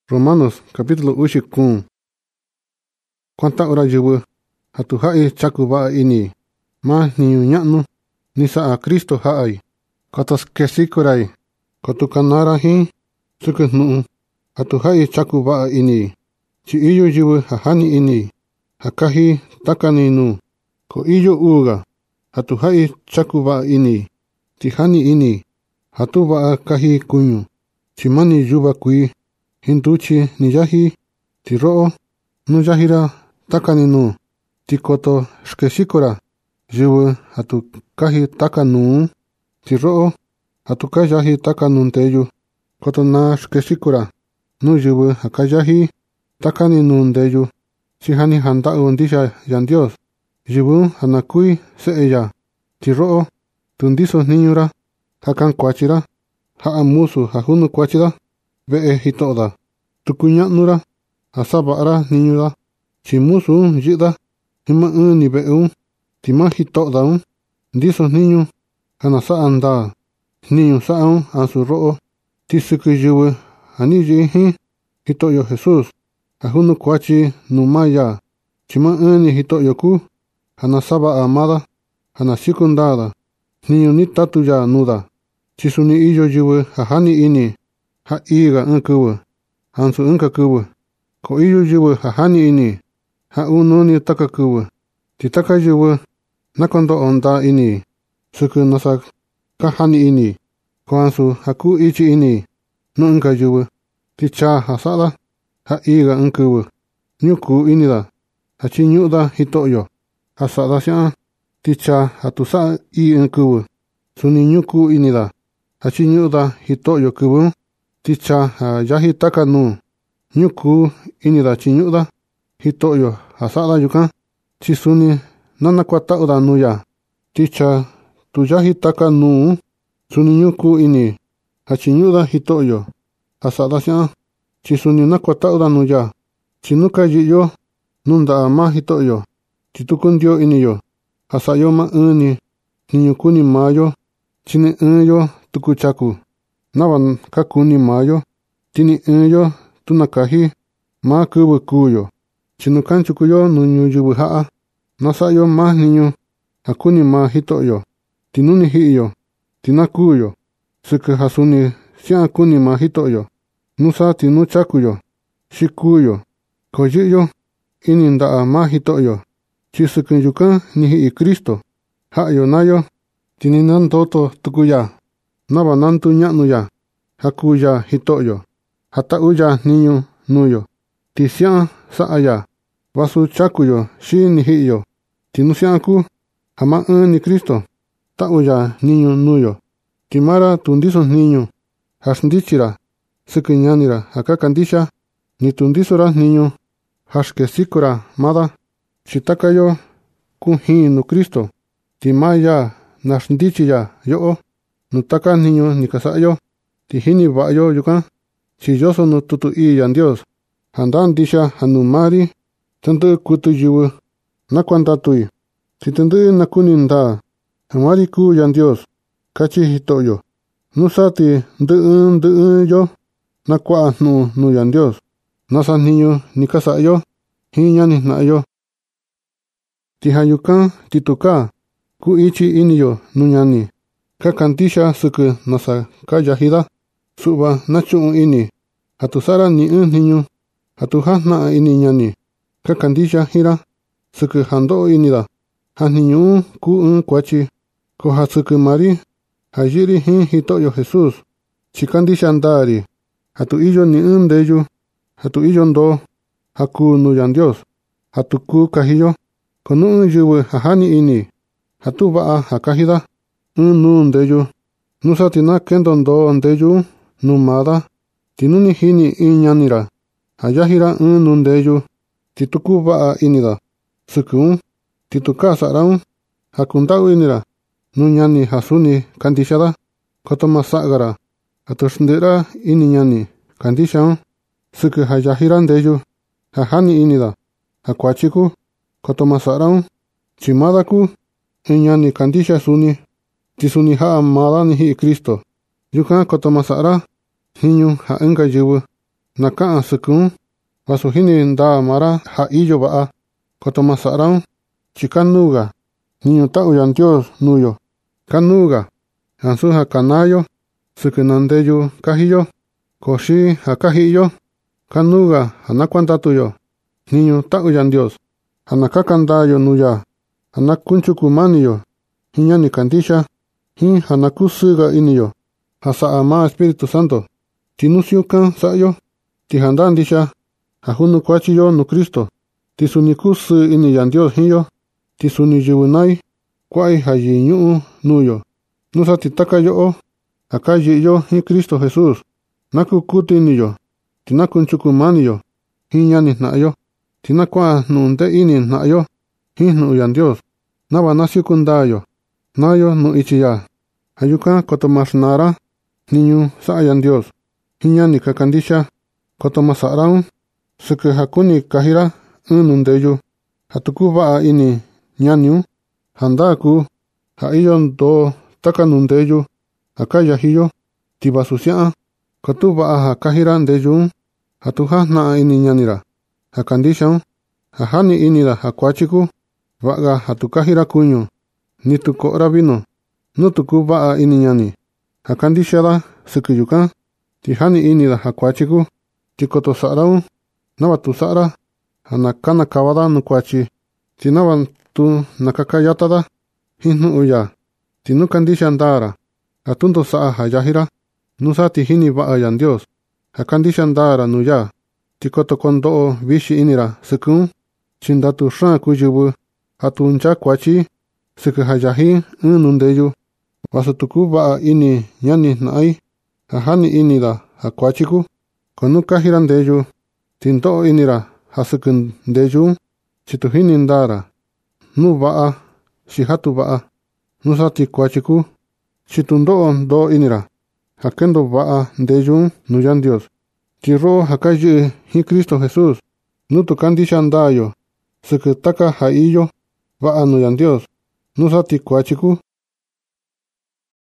Romanos capítulo 19. Cuánta hora llevo a tu hai chaku va ini. Ma ni ñanu ni sa a Cristo hai. Katas kesikorai. Katu kanara hi suknu a tu hai chaku va ini. Chi iyo llevo a hani ini. Hakahi takani nu. Ko iyo uga. A tu hai chaku va ini. Ti hani ini. Hatu va kahi kunyu. Chimani yuba kui. Hinduchi niyahi ti ro'o nu yahira takani nu ti koto shkeshikora yubu hatu kahi takanu ti ro'o hatu kayahi takanu ndeyu koto na shkeshikora nu yubu hakayahi takani nu ndeyu chihani handa'u ndisha yan Dios yubu hanakui se'eya ti ro'o tundiso niñura hakan kuachira ha'a musu hajunu kuachira ve'e hito'da tukuña'nura asaba'ara niñuda chimusu yi'da hima ni ve'u tima hito'da ndiso niñu hana sa'a nda niñu sa'a ansu ro'o tisuku yubu hani yihi hito'yo Jesús ajunu kuachi numaya chima ni hito'yo ku hana saba amada hana sikundada niñu ni tatuya nuda chisuni iyo yubu hahani ini ha iga kubu hansu unka kubu ko iyo yubu hahani ini ha ununi taka kubu titaka yubu nakondo onda ini suku nasa kahani ini ko hansu haku ichi ini no unka yubu ticha hasada ha iga kubu nyuku ini da hachi nyuda hitoyo hasada sha ticha hatusa i kubu suni nyuku ini da hachi nyuda hitoyo kubu ticha yahi takanu nyuku inida chiñuda hitoyo hasada yuka chisuni nana kwata uda nuya ticha tu yahi takanu suni nyuku ini hachiñuda hitoyo hasada sha chisuni nakwata uda nuya chinuka yiyo nunda ama hitoyo titukundio iniyo hasayo ma ni niñukuni mayo chini yo tukuchaku navan kakuni mayo tini yo tunakahi ma kubu kuyo chinukanchu kuyo nuñu yubu ha'a nasayo ma niñu hakuni ma hitoyo tinuni hiyo tinakuyo suku hasuni sia kuni ma hitoyo nusa tinu chakuyo shikuyo koyiyo ini ndaa ma hitoyo chisuku yuka nihi Kristo ha'yo nayo tini nandoto tukuya nava nantu ña'nuya hakuya hitoyo hata'uya niñu nuyo tisi'a sa'aya vasu chakuyo xi nihi'yo tinusi'aku hama ni Kristo ta'uya niñu nuyo timara tundiso niñu hasndichira suku ñanira haka kandisha ni tundisora niñu hashkesikora mada chitakayo kuji nu Kristo timaya nasndichiya yo'o nutaka niñu nikasayo tihini va'yo yuka chiyoso nu tutu yan Dios handan disha hanumari tandu kutu yubu nakwandatui titandu nakuni nda hamari ku yan Dios kachi hitoyo nusati ndu yo nakwa nu yan Dios nasa niñu nikasayo hiñani nayo tihayuka tituka ku ichi iniyo nuñani kakandisha suku nasa kayahida suba nachu ini hatusara ni niñu hatuhasna ini ñani kakandisha hira suku hando inida haniñu ku kuachi ko hasuku mari hajiri hin hitoyo Jesús chikandisha ndari hatu iyo ni ndeyu hatu iyo ndo haku nuyan Dios hatu ku kahiyo konu yubu hahani ini hatu ba'a hakahida nu ndeyu nusa tina kendo ndo ndeyu numada tinuni hini iñanira hayahira nu ndeyu tituku ba'a inida suku tituka sa'ra hakunda'u inira nuñani hasuni kandishada kotoma sa'gara hatusndira ini ñani kandisha suku hayahira ndeyu hahani inida hakuachiku kotoma sa'ra chimadaku iñani kandisha suni tisuni ha'a mada nihi Kristo yuka kotoma sa'ra niñu ha'enka yubu Naka sekun. Vasu hini nda mara ha iyo ba'a. Kotoma sa'raun. Chikanuga. Niño ta'u yan Dios nuyo. Kanuga. Ansu ha kanayo. Sukunandeyu kahiyo. Koshi ha kahiyo. Kanuga hanakwantatuyo. Niño ta'u yan Dios. Hanakakandayo nuya. Hanakunchukumaniyo. Hiñani kandisha. Hin hanakusuga iniyo. Hasa ama Espíritu Santo. Tinusiukan sa'yo. Tihandandisha. Hahunu kwachiyo nu Cristo. Tisunikusu ini yan Dios hiyo. Tisuniyuunai. Kwai hayiñu nuyo. Nusa titakayo. Akayiyo hi Cristo Jesús. Nakukuti niyo. Tinakunchukumaniyo. Hiñani na'yo. Tinakwa nunde ini na'yo. Hinu yan Dios. Naba nasiukundayo. Nayo nu ichiya. Hayuka kotomasnara. Niñu sa'yan Dios. Hiñani kakandisha. Kotomasaraun. Suke hakuni kahira. Nundeyu. Hatuku ba'a ini ñaniu. Handaku. Haiyon do taka nundeyu. Akayahiyo. Tibasusia. Kotu ba'a hakahira ndeyu. Hatuha na'a ini ñanira. Hakandisha. Hahani inira hakwachiku. Vaga hatukahira kuño. Nituko rabino. Nutuku ba'a ini ñani. Hakandishara sukuyuka. Tihani inira hakwachiku. Tikoto sa'raun. Nawatu sa'ra. Hanakana kawada nukwachi. Tinawan tu nakakayatada. Hinu uya. Tinukandisha ndara. Atunto sa'a hayahira. Nusa tihini ba'a yan Dios. Hakandisha ndara nuya. Tikoto kondo'o vishi inira sukun. Chindatu shan kuyubu. Hatuncha kwachi. Suku hayahi nundeyu. Wasutuku ba'a ini ñani na'ai. Hahani inira hakwachiku. Konukahira ndeyu. Tindo'o inira hasukun ndeyu. Chituhini ndara. Nu ba'a. Shihatu ba'a. Nusati kwachiku. Chitundo'o do inira. Hakendo ba'a ndeyu nuyan Dios. Tiro hakayi hi Cristo Jesús. Nutu kandisha ndayo. Suku taka haiyo. Ba'a nuyan Dios. Nusati kwachiku.